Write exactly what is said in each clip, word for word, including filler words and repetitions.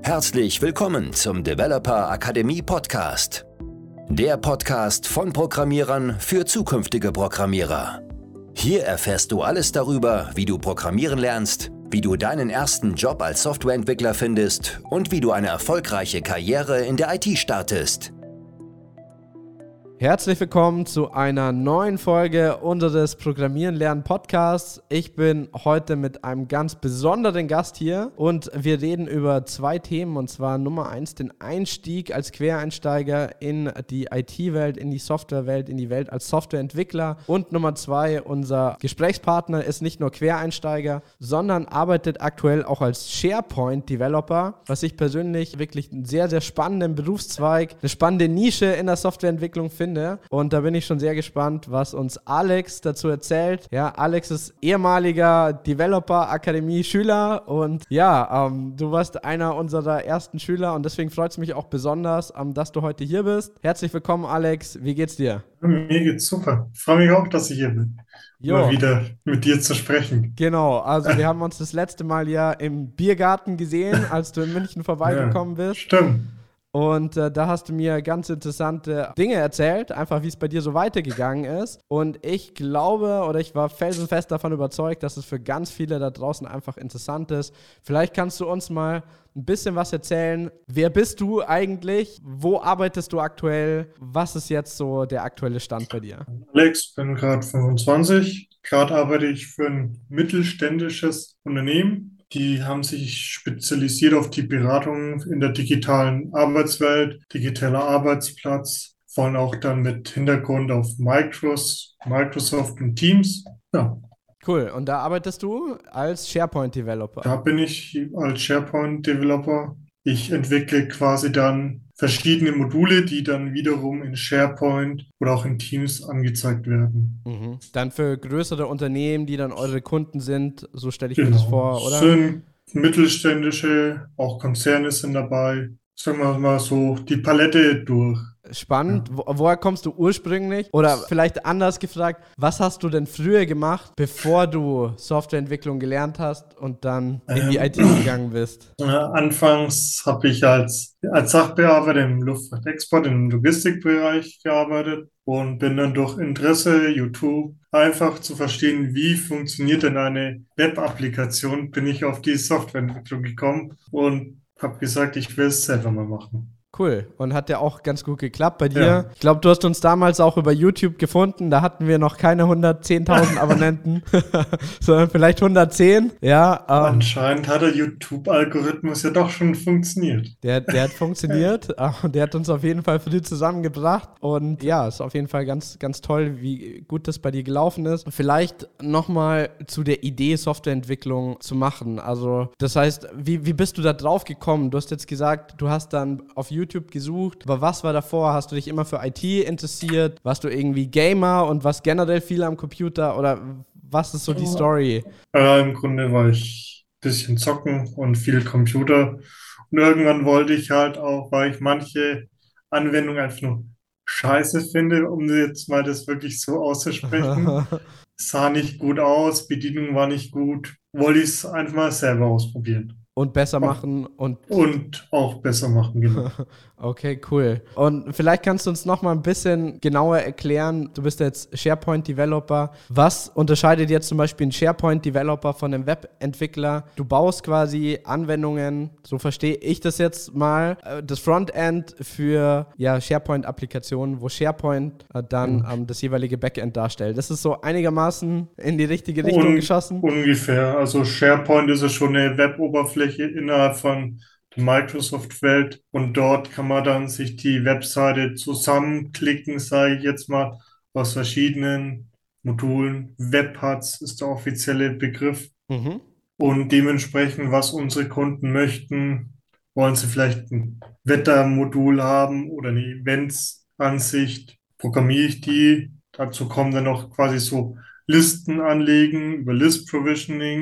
Herzlich willkommen zum Developer Akademie Podcast. Der Podcast von Programmierern für zukünftige Programmierer. Hier erfährst du alles darüber, wie du programmieren lernst, wie du deinen ersten Job als Softwareentwickler findest und wie du eine erfolgreiche Karriere in der I T startest. Herzlich willkommen zu einer neuen Folge unseres Programmieren lernen Podcasts. Ich bin heute mit einem ganz besonderen Gast hier und wir reden über zwei Themen, und zwar Nummer eins, den Einstieg als Quereinsteiger in die I T-Welt, in die Softwarewelt, in die Welt als Softwareentwickler, und Nummer zwei, unser Gesprächspartner ist nicht nur Quereinsteiger, sondern arbeitet aktuell auch als SharePoint-Developer, was ich persönlich wirklich einen sehr, sehr spannenden Berufszweig, eine spannende Nische in der Softwareentwicklung finde. Und da bin ich schon sehr gespannt, was uns Alex dazu erzählt. Ja, Alex ist ehemaliger Developer-Akademie-Schüler und ja, ähm, du warst einer unserer ersten Schüler und deswegen freut es mich auch besonders, ähm, dass du heute hier bist. Herzlich willkommen, Alex. Wie geht's dir? Mir geht's super. Ich freue mich auch, dass ich hier bin. Jo. Mal wieder mit dir zu sprechen. Genau, also wir haben uns das letzte Mal ja im Biergarten gesehen, als du in München vorbeigekommen Ja, bist. stimmt. Und äh, da hast du mir ganz interessante Dinge erzählt, einfach wie es bei dir so weitergegangen ist. Und ich glaube oder ich war felsenfest davon überzeugt, dass es für ganz viele da draußen einfach interessant ist. Vielleicht kannst du uns mal ein bisschen was erzählen. Wer bist du eigentlich? Wo arbeitest du aktuell? Was ist jetzt so der aktuelle Stand bei dir? Alex, bin gerade fünfundzwanzig. Gerade arbeite ich für ein mittelständisches Unternehmen. Die haben sich spezialisiert auf die Beratung in der digitalen Arbeitswelt, digitaler Arbeitsplatz, vor allem auch dann mit Hintergrund auf Micros, Microsoft und Teams. Ja, Cool. Und da arbeitest du als SharePoint-Developer? da bin ich als SharePoint-Developer. Ich entwickle quasi dann verschiedene Module, die dann wiederum in SharePoint oder auch in Teams angezeigt werden. Mhm. Dann für größere Unternehmen, die dann eure Kunden sind, so stelle ich mir das Genau. vor, oder? Sind mittelständische, auch Konzerne sind dabei. Sagen wir mal so die Palette durch. Spannend. Wo, woher kommst du ursprünglich? Oder vielleicht anders gefragt, was hast du denn früher gemacht, bevor du Softwareentwicklung gelernt hast und dann in die Ähm, I T gegangen bist? Äh, Anfangs habe ich als, als Sachbearbeiter im Luftfahrtexport, im Logistikbereich gearbeitet und bin dann durch Interesse, YouTube, einfach zu verstehen, wie funktioniert denn eine Web-Applikation, bin ich auf die Softwareentwicklung gekommen und habe gesagt, ich will es selber mal machen. Cool. Und hat ja auch ganz gut geklappt bei dir. Ja. Ich glaube, du hast uns damals auch über YouTube gefunden. Da hatten wir noch keine hundertzehntausend Abonnenten, sondern vielleicht hundertzehn. Ja, ähm, Anscheinend hat der YouTube-Algorithmus ja doch schon funktioniert. Der, der hat funktioniert und der hat uns auf jeden Fall früh zusammengebracht und ja, ist auf jeden Fall ganz, ganz toll, wie gut das bei dir gelaufen ist. Vielleicht nochmal zu der Idee, Softwareentwicklung zu machen. Also das heißt, wie, wie bist du da drauf gekommen? Du hast jetzt gesagt, du hast dann auf YouTube gesucht, aber was war davor? Hast du dich immer für I T interessiert? Warst du irgendwie Gamer und warst generell viel am Computer oder was ist so die Story? Äh, im Grunde war ich ein bisschen zocken und viel Computer. Und irgendwann wollte ich halt auch, weil ich manche Anwendungen einfach nur scheiße finde, um jetzt mal das wirklich so auszusprechen. Es sah nicht gut aus, Bedienung war nicht gut. Wollte ich es einfach mal selber ausprobieren. Und besser machen und Und auch besser machen, genau. Okay, cool. Und vielleicht kannst du uns noch mal ein bisschen genauer erklären, du bist jetzt SharePoint-Developer. Was unterscheidet jetzt zum Beispiel ein SharePoint-Developer von einem Webentwickler? Du baust quasi Anwendungen, so verstehe ich das jetzt mal, das Frontend für ja, SharePoint-Applikationen, wo SharePoint äh, dann ähm, das jeweilige Backend darstellt. Das ist so einigermaßen in die richtige Richtung Un geschossen? Ungefähr. Also SharePoint ist ja schon eine Web-Oberfläche innerhalb von der Microsoft-Welt und dort kann man dann sich die Webseite zusammenklicken, sage ich jetzt mal, aus verschiedenen Modulen. Webpads ist der offizielle Begriff Mhm. und dementsprechend, was unsere Kunden möchten, wollen sie vielleicht ein Wettermodul haben oder eine Events-Ansicht, programmiere ich die. Dazu kommen dann noch quasi so Listen anlegen über List Provisioning.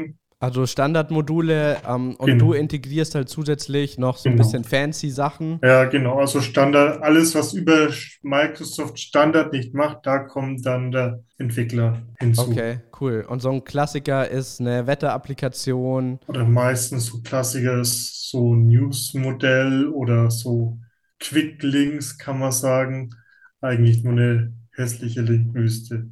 Also Standardmodule ähm, und Genau. du integrierst halt zusätzlich noch so ein Genau. bisschen fancy Sachen. Ja, genau. Also Standard, alles, was über Microsoft Standard nicht macht, da kommt dann der Entwickler hinzu. Okay, cool. Und so ein Klassiker ist eine Wetterapplikation. Oder meistens so Klassiker ist so ein News-Modell oder so Quick-Links, kann man sagen. Eigentlich nur eine hässliche Linkwüste.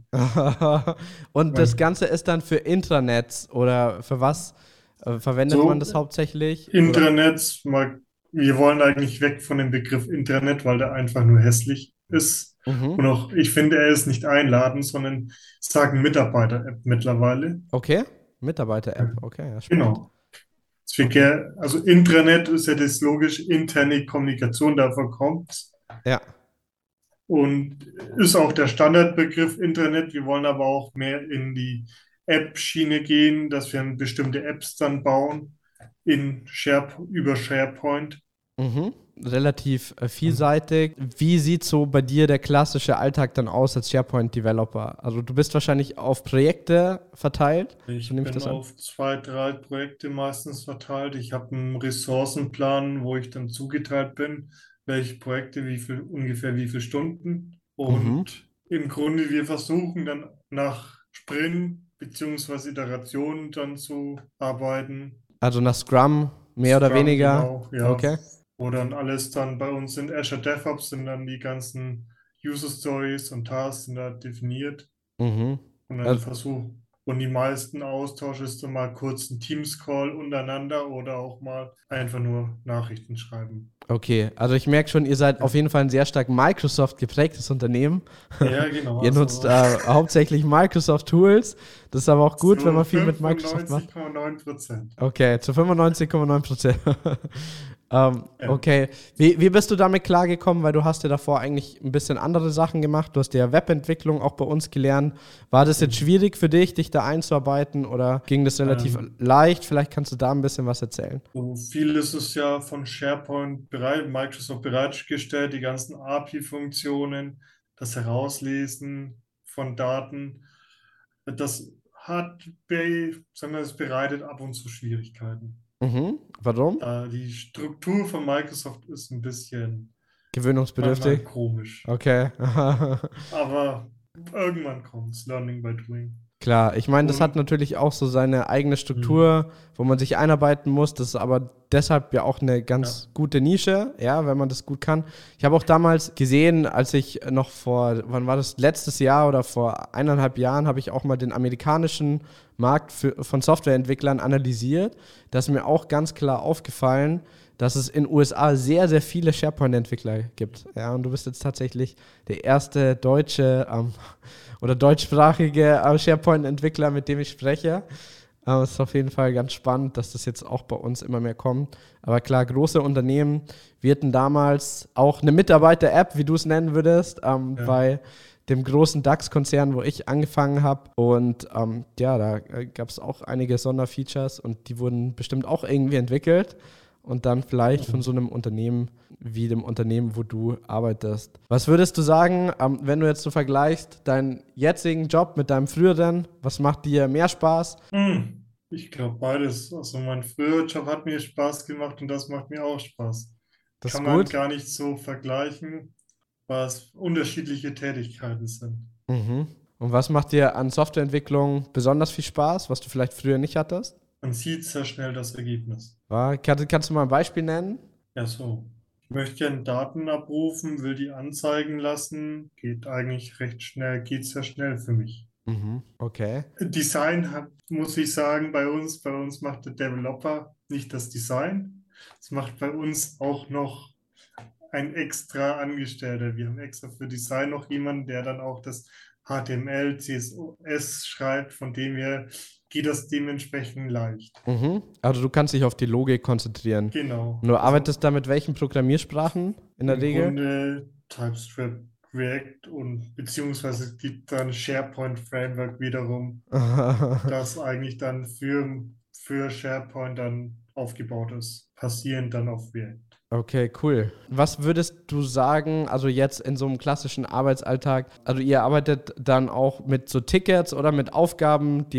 Und das Weil Ganze ist dann für Intranets oder für was äh, verwendet man so das hauptsächlich? Oder? Intranets, mal, wir wollen eigentlich weg von dem Begriff Intranet, weil der einfach nur hässlich ist. Mhm. Und auch, ich finde, er ist nicht einladend, sondern sagen Mitarbeiter-App mittlerweile. Okay, Mitarbeiter-App. Okay, ja, spannend. Genau. Deswegen, Okay. also Intranet ist ja das logisch, interne Kommunikation, davon kommt. Ja. Und ist auch der Standardbegriff Intranet. Wir wollen aber auch mehr in die App-Schiene gehen, dass wir bestimmte Apps dann bauen in Share, über SharePoint. Mhm. Relativ äh, vielseitig. Wie sieht so bei dir der klassische Alltag dann aus als SharePoint-Developer? Also du bist wahrscheinlich auf Projekte verteilt. Ich So nehme ich bin das an. auf zwei, drei Projekte meistens verteilt. Ich habe einen Ressourcenplan, wo ich dann zugeteilt bin, welche Projekte, wie viel, ungefähr wie viele Stunden. Mhm. Und im Grunde, wir versuchen dann nach Sprint beziehungsweise Iterationen dann zu arbeiten. Also nach Scrum mehr oder Scrum, weniger. genau, ja. Okay. Wo dann alles dann bei uns in Azure DevOps sind dann die ganzen User Stories und Tasks sind da definiert. Mhm. Und dann Also, Versuch. Und die meisten Austausche ist dann mal kurz ein Teams-Call untereinander oder auch mal einfach nur Nachrichten schreiben. okay, also ich merke schon, ihr seid auf jeden Fall ein sehr stark Microsoft geprägtes Unternehmen. Ja, genau. Ihr also nutzt äh, hauptsächlich Microsoft Tools. Das ist aber auch gut, zu wenn man viel mit Microsoft macht. fünfundneunzig Komma neun Prozent. Okay, zu fünfundneunzig Komma neun Prozent. ähm, Ja. okay, wie, wie bist du damit klargekommen? Weil du hast ja davor eigentlich ein bisschen andere Sachen gemacht. Du hast ja Webentwicklung auch bei uns gelernt. War das jetzt schwierig für dich, dich da einzuarbeiten oder ging das relativ Ähm. leicht? Vielleicht kannst du da ein bisschen was erzählen. So viel ist es ja von SharePoint bereit, Microsoft bereitgestellt, die ganzen A P I-Funktionen, das Herauslesen von Daten. Das hat bei, sagen wir, es bereitet ab und zu Schwierigkeiten. Mhm. Warum? Da die Struktur von Microsoft ist ein bisschen Gewöhnungsbedürftig. manchmal komisch. Okay. Aber irgendwann kommt es, Learning by Doing. Klar, ich meine, das Und- hat natürlich auch so seine eigene Struktur, wo man sich einarbeiten muss. Das ist aber deshalb ja auch eine ganz gute Nische, ja, wenn man das gut kann. Ich habe auch damals gesehen, als ich noch vor, wann war das, letztes Jahr oder vor eineinhalb Jahren, habe ich auch mal den amerikanischen Markt für, von Softwareentwicklern analysiert. Da ist mir auch ganz klar aufgefallen, dass es in den U S A sehr, sehr viele SharePoint-Entwickler gibt. Ja, und du bist jetzt tatsächlich der erste deutsche ähm, oder deutschsprachige äh, SharePoint-Entwickler, mit dem ich spreche. Äh, es ist auf jeden Fall ganz spannend, dass das jetzt auch bei uns immer mehr kommt. Aber klar, große Unternehmen, wir hatten damals auch eine Mitarbeiter-App, wie du es nennen würdest, ähm, Ja. bei dem großen DAX-Konzern, wo ich angefangen habe. Und ähm, ja, da äh, gab es auch einige Sonderfeatures und die wurden bestimmt auch irgendwie entwickelt. Und dann vielleicht von so einem Unternehmen wie dem Unternehmen, wo du arbeitest. Was würdest du sagen, ähm, wenn du jetzt so vergleichst, deinen jetzigen Job mit deinem früheren, was macht dir mehr Spaß? Hm, Ich glaube beides. Also mein früherer Job hat mir Spaß gemacht und das macht mir auch Spaß. Das Kann ist man gut. gar nicht so vergleichen, weil es unterschiedliche Tätigkeiten sind. Mhm. Und was macht dir an Softwareentwicklung besonders viel Spaß, was du vielleicht früher nicht hattest? Man sieht sehr schnell das Ergebnis. Ja, kann, kannst du mal ein Beispiel nennen? Ja, so. Ich möchte gerne Daten abrufen, will die anzeigen lassen. Geht eigentlich recht schnell, geht sehr schnell für mich. Mhm. Okay. Design hat, muss ich sagen, bei uns, bei uns macht der Developer nicht das Design. Es macht bei uns auch noch ein extra Angestellter. Wir haben extra für Design noch jemanden, der dann auch das H T M L, C S S schreibt, von dem her geht das dementsprechend leicht. Mhm. Also du kannst dich auf die Logik konzentrieren. Genau. Und du arbeitest da mit welchen Programmiersprachen in der Im Regel? Grunde TypeScript, React und beziehungsweise es gibt dann SharePoint Framework wiederum, das eigentlich dann für, für SharePoint dann aufgebaut ist, basierend dann auf React. Okay, cool. Was würdest du sagen, also jetzt in so einem klassischen Arbeitsalltag, also ihr arbeitet dann auch mit so Tickets oder mit Aufgaben, die ihr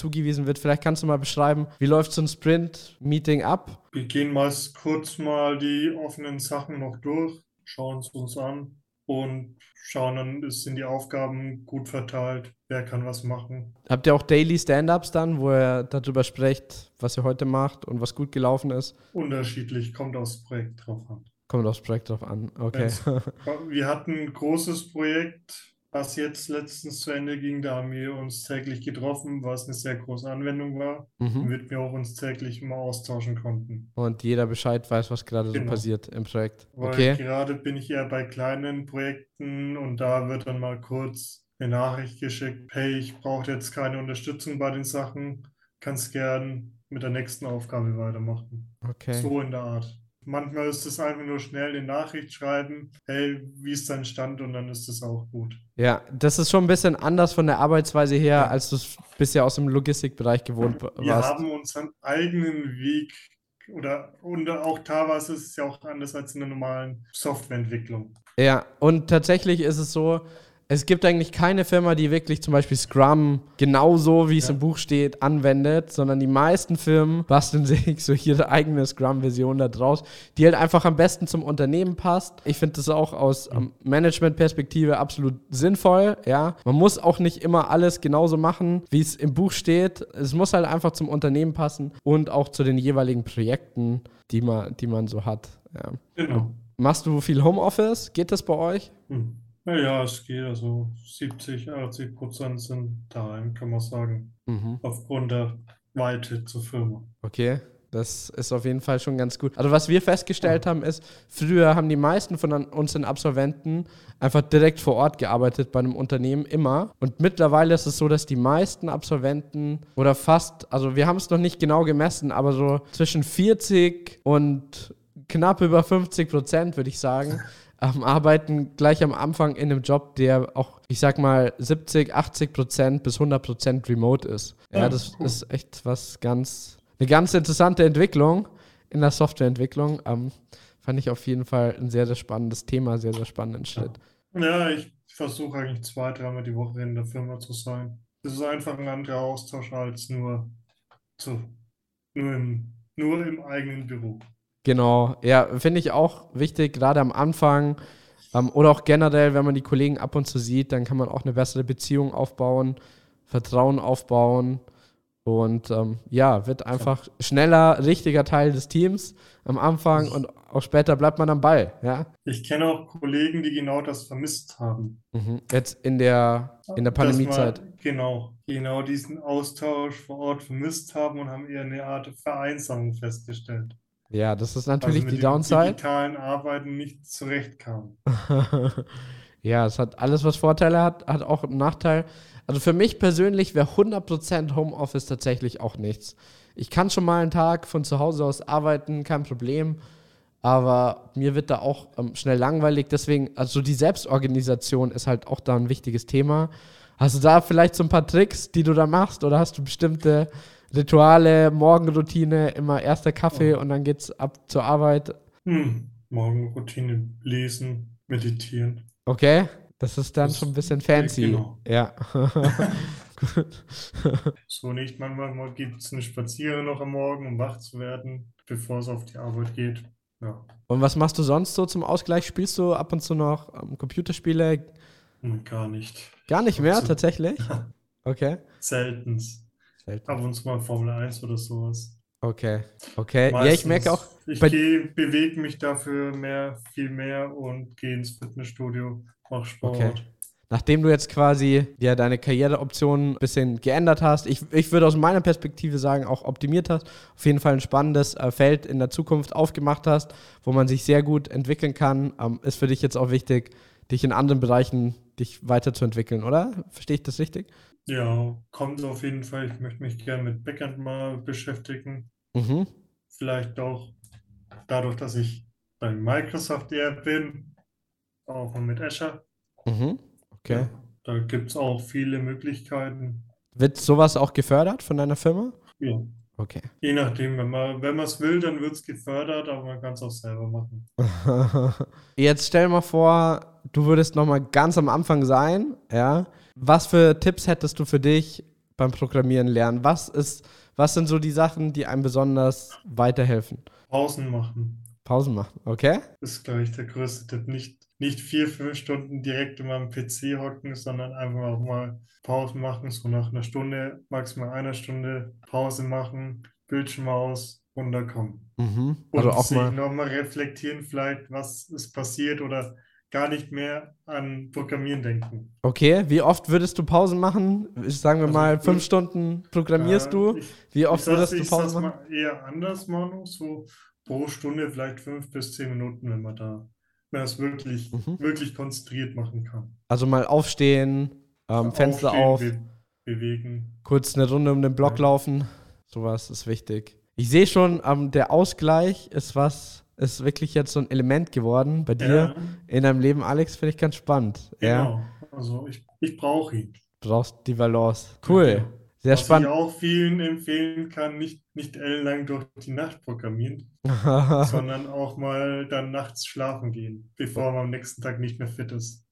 zugewiesen wird. Vielleicht kannst du mal beschreiben, wie läuft so ein Sprint-Meeting ab? Wir gehen meist kurz mal die offenen Sachen noch durch, schauen es uns an und schauen dann, sind die Aufgaben gut verteilt, wer kann was machen. Habt ihr auch Daily Stand-Ups dann, wo ihr darüber sprecht, was ihr heute macht und was gut gelaufen ist? Unterschiedlich, kommt aufs Projekt drauf an. Kommt aufs Projekt drauf an, okay. Wenn's- Wir hatten ein großes Projekt, was jetzt letztens zu Ende ging. Da haben wir uns täglich getroffen, was eine sehr große Anwendung war, Mhm. womit wir auch uns täglich immer austauschen konnten. Und jeder Bescheid weiß, was gerade so Genau. passiert im Projekt. Weil Okay. gerade bin ich eher bei kleinen Projekten und da wird dann mal kurz eine Nachricht geschickt, hey, ich brauche jetzt keine Unterstützung bei den Sachen, kannst gern mit der nächsten Aufgabe weitermachen. Okay. So in der Art. Manchmal ist es einfach nur schnell eine Nachricht schreiben, hey, wie ist dein Stand? Und dann ist es auch gut. Ja, das ist schon ein bisschen anders von der Arbeitsweise her, Ja. als du es bisher aus dem Logistikbereich gewohnt Wir warst. haben unseren eigenen Weg oder und auch teilweise ist es ja auch anders als in der normalen Softwareentwicklung. Ja, und tatsächlich ist es so, es gibt eigentlich keine Firma, die wirklich zum Beispiel Scrum genauso, wie es Ja. im Buch steht, anwendet, sondern die meisten Firmen basteln sich so ihre eigene Scrum-Version da draus, die halt einfach am besten zum Unternehmen passt. Ich finde das auch aus ähm, Management-Perspektive absolut sinnvoll, ja. Man muss auch nicht immer alles genauso machen, wie es im Buch steht. Es muss halt einfach zum Unternehmen passen und auch zu den jeweiligen Projekten, die man, die man so hat, ja. Genau. Machst du viel Homeoffice? Geht das bei euch? Hm. Naja, es geht also siebzig, achtzig Prozent sind daheim, kann man sagen, Mhm. aufgrund der Weite zur Firma. Okay, das ist auf jeden Fall schon ganz gut. Also was wir festgestellt haben ist, früher haben die meisten von an- unseren Absolventen einfach direkt vor Ort gearbeitet bei einem Unternehmen, immer. Und mittlerweile ist es so, dass die meisten Absolventen oder fast, also wir haben es noch nicht genau gemessen, aber so zwischen vierzig und knapp über fünfzig Prozent, würde ich sagen, ähm, arbeiten gleich am Anfang in einem Job, der auch, ich sag mal, siebzig, achtzig Prozent bis hundert Prozent remote ist. Ja, Ja, das cool. ist echt was ganz, eine ganz interessante Entwicklung in der Softwareentwicklung. Ähm, fand ich auf jeden Fall ein sehr, sehr spannendes Thema, sehr, sehr spannenden Schritt. Ja, ich versuche eigentlich zwei, dreimal die Woche in der Firma zu sein. Das ist einfach ein anderer Austausch als nur, zu, nur, im, nur im eigenen Büro. Genau, ja, finde ich auch wichtig, gerade am Anfang ähm, oder auch generell, wenn man die Kollegen ab und zu sieht, dann kann man auch eine bessere Beziehung aufbauen, Vertrauen aufbauen und ähm, ja, wird einfach schneller richtiger Teil des Teams am Anfang und auch später bleibt man am Ball, ja. Ich kenne auch Kollegen, die genau das vermisst haben. Mhm. Jetzt in der, in der Dass man- Pandemiezeit. Genau, genau diesen Austausch vor Ort vermisst haben und haben eher eine Art Vereinsamung festgestellt. Ja, das ist Also natürlich mit die dem Downside. digitalen Arbeiten nicht zurechtkamen. Ja, es hat alles, was Vorteile hat, hat auch einen Nachteil. Also für mich persönlich wäre hundert Prozent Homeoffice tatsächlich auch nichts. Ich kann schon mal einen Tag von zu Hause aus arbeiten, kein Problem. Aber mir wird da auch ähm, schnell langweilig. Deswegen, also die Selbstorganisation ist halt auch da ein wichtiges Thema. Hast du da vielleicht so ein paar Tricks, die du da machst? Oder hast du bestimmte Rituale, Morgenroutine, immer erster Kaffee und dann geht's ab zur Arbeit? Hm. Morgenroutine, lesen, meditieren. Okay, das ist dann Das- schon ein bisschen fancy. genau. Ja. Gut. So nicht. Manchmal gibt es einen Spaziergang noch am Morgen, um wach zu werden, bevor es auf die Arbeit geht. Ja, Und was machst du sonst so zum Ausgleich? Spielst du ab und zu noch ähm, Computerspiele? hm, gar nicht. Gar nicht mehr, Ab und zu. tatsächlich? Okay. Seltens. Selten. Ab und zu mal Formel eins oder sowas. Okay. Okay. Ja, ich merke auch, Ich bei- gehe, bewege mich dafür mehr, viel mehr und gehe ins Fitnessstudio, mache Sport. Okay. Nachdem du jetzt quasi ja, deine Karriereoptionen ein bisschen geändert hast, ich, ich würde aus meiner Perspektive sagen, auch optimiert hast, auf jeden Fall ein spannendes äh, Feld in der Zukunft aufgemacht hast, wo man sich sehr gut entwickeln kann, ähm, ist für dich jetzt auch wichtig, dich in anderen Bereichen dich weiterzuentwickeln, oder? Verstehe ich das richtig? Ja, kommt auf jeden Fall. Ich möchte mich gerne mit Backend mal beschäftigen. Mhm. Vielleicht auch dadurch, dass ich bei Microsoft eher bin, auch mal mit Azure. Mhm. Okay. Ja, da gibt es auch viele Möglichkeiten. Wird sowas auch gefördert von deiner Firma? Ja, Okay. je nachdem, wenn man, wenn man es will, dann wird es gefördert, aber man kann es auch selber machen. Jetzt stell mal vor, du würdest noch mal ganz am Anfang sein, ja? Was für Tipps hättest du für dich beim Programmieren lernen? Was ist, was sind so die Sachen, die einem besonders weiterhelfen? Pausen machen. Pausen machen, okay? Das ist, glaube ich, der größte Tipp. Nicht, nicht vier, fünf Stunden direkt immer am P C hocken, sondern einfach auch mal Pausen machen, so nach einer Stunde, maximal einer Stunde Pause machen, Bildschirm aus, runterkommen. Mhm. Also Und auch sich mal. nochmal reflektieren vielleicht, was ist passiert oder gar nicht mehr an Programmieren denken. Okay, wie oft würdest du Pausen machen? Sagen wir Also mal, ich fünf würd- Stunden programmierst Äh, du. ich, Wie oft ich sag's, würdest du ich Pausen sag's machen? mal eher anders, Manu, so pro Stunde vielleicht fünf bis zehn Minuten, wenn man da, wenn man es wirklich, Mhm. wirklich konzentriert machen kann. Also mal aufstehen, ähm, Fenster Aufstehen, auf, be bewegen. kurz eine Runde um den Block Ja. laufen. Sowas ist wichtig. Ich sehe schon, ähm, der Ausgleich ist was, ist wirklich jetzt so ein Element geworden bei dir Ja, in deinem Leben, Alex, finde ich ganz spannend. Ja, genau. Also ich, ich brauche ihn. brauchst die Balance. Cool, Ja. sehr Was spannend. ich auch vielen empfehlen kann, nicht, nicht ellenlang durch die Nacht programmieren, sondern auch mal dann nachts schlafen gehen, bevor man am nächsten Tag nicht mehr fit ist.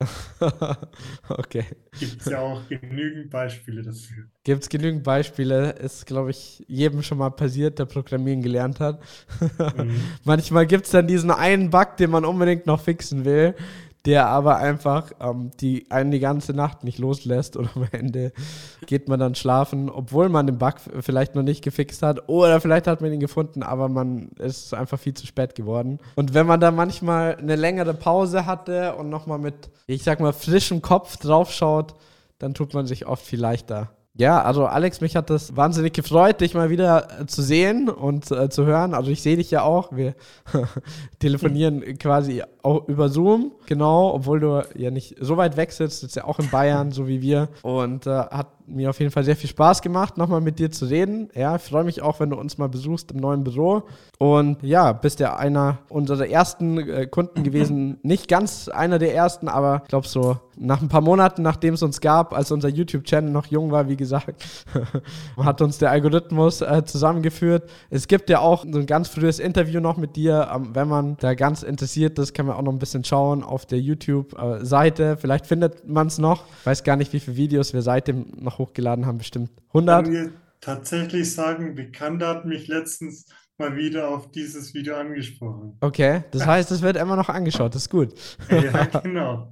Okay. Gibt es ja auch genügend Beispiele dafür. Gibt es genügend Beispiele, ist, glaube ich, jedem schon mal passiert, der Programmieren gelernt hat. Mhm. Manchmal gibt es dann diesen einen Bug, den man unbedingt noch fixen will, der aber einfach ähm, die einen die ganze Nacht nicht loslässt und am Ende geht man dann schlafen, obwohl man den Bug vielleicht noch nicht gefixt hat oder vielleicht hat man ihn gefunden, aber man ist einfach viel zu spät geworden. Und wenn man da manchmal eine längere Pause hatte und nochmal mit, ich sag mal, frischem Kopf draufschaut, dann tut man sich oft viel leichter. Ja, also Alex, mich hat das wahnsinnig gefreut, dich mal wieder äh, zu sehen und äh, zu hören. Also ich sehe dich ja auch. Wir telefonieren quasi auch über Zoom, genau, obwohl du ja nicht so weit weg sitzt, sitzt ja auch in Bayern, so wie wir. Und äh, hat mir auf jeden Fall sehr viel Spaß gemacht, nochmal mit dir zu reden. Ja, ich freue mich auch, wenn du uns mal besuchst im neuen Büro. Und ja, bist ja einer unserer ersten äh, Kunden gewesen. Nicht ganz einer der ersten, aber ich glaube so nach ein paar Monaten, nachdem es uns gab, als unser YouTube-Channel noch jung war, wie gesagt, hat uns der Algorithmus äh, zusammengeführt. Es gibt ja auch so ein ganz frühes Interview noch mit dir. Ähm, wenn man da ganz interessiert ist, kann man auch noch ein bisschen schauen auf der YouTube-Seite. Vielleicht findet man es noch. Ich weiß gar nicht, wie viele Videos wir seitdem noch hochgeladen haben. Bestimmt hundert. Kann mir tatsächlich sagen, Bekannter hat mich letztens mal wieder auf dieses Video angesprochen. Okay, das heißt, es wird immer noch angeschaut. Das ist gut. Ja, genau.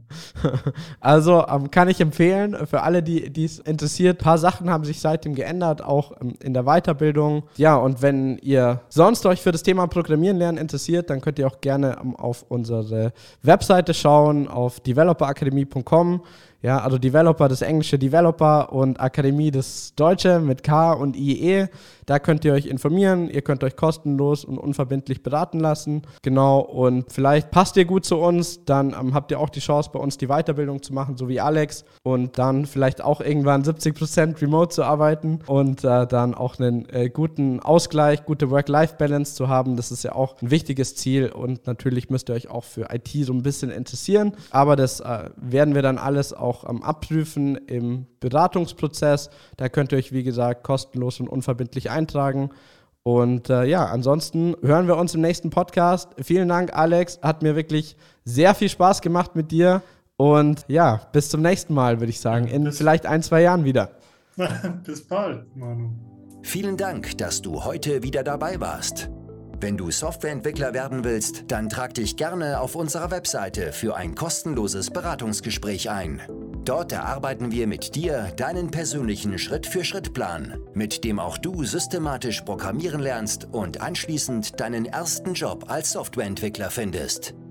Also ähm, kann ich empfehlen, für alle, die es interessiert. Ein paar Sachen haben sich seitdem geändert, auch ähm, in der Weiterbildung. Ja, und wenn ihr sonst euch für das Thema Programmieren lernen interessiert, dann könnt ihr auch gerne ähm, auf unsere Webseite schauen, auf developer akademie punkt com. Ja, also Developer, das englische Developer und Akademie, das deutsche mit K und I E. Da könnt ihr euch informieren, ihr könnt euch kostenlos und unverbindlich beraten lassen. Genau, und vielleicht passt ihr gut zu uns, dann ähm, habt ihr auch die Chance, bei uns die Weiterbildung zu machen, so wie Alex. Und dann vielleicht auch irgendwann siebzig Prozent remote zu arbeiten und äh, dann auch einen äh, guten Ausgleich, gute Work-Life-Balance zu haben. Das ist ja auch ein wichtiges Ziel und natürlich müsst ihr euch auch für I T so ein bisschen interessieren. Aber das äh, werden wir dann alles auch auch am Abprüfen im Beratungsprozess. Da könnt ihr euch, wie gesagt, kostenlos und unverbindlich eintragen. Und äh, ja, ansonsten hören wir uns im nächsten Podcast. Vielen Dank, Alex. Hat mir wirklich sehr viel Spaß gemacht mit dir. Und ja, bis zum nächsten Mal, würde ich sagen. In Bis- vielleicht ein, zwei Jahren wieder. Bis bald, Manu. Vielen Dank, dass du heute wieder dabei warst. Wenn du Softwareentwickler werden willst, dann trag dich gerne auf unserer Webseite für ein kostenloses Beratungsgespräch ein. Dort erarbeiten wir mit dir deinen persönlichen Schritt-für-Schritt-Plan, mit dem auch du systematisch programmieren lernst und anschließend deinen ersten Job als Softwareentwickler findest.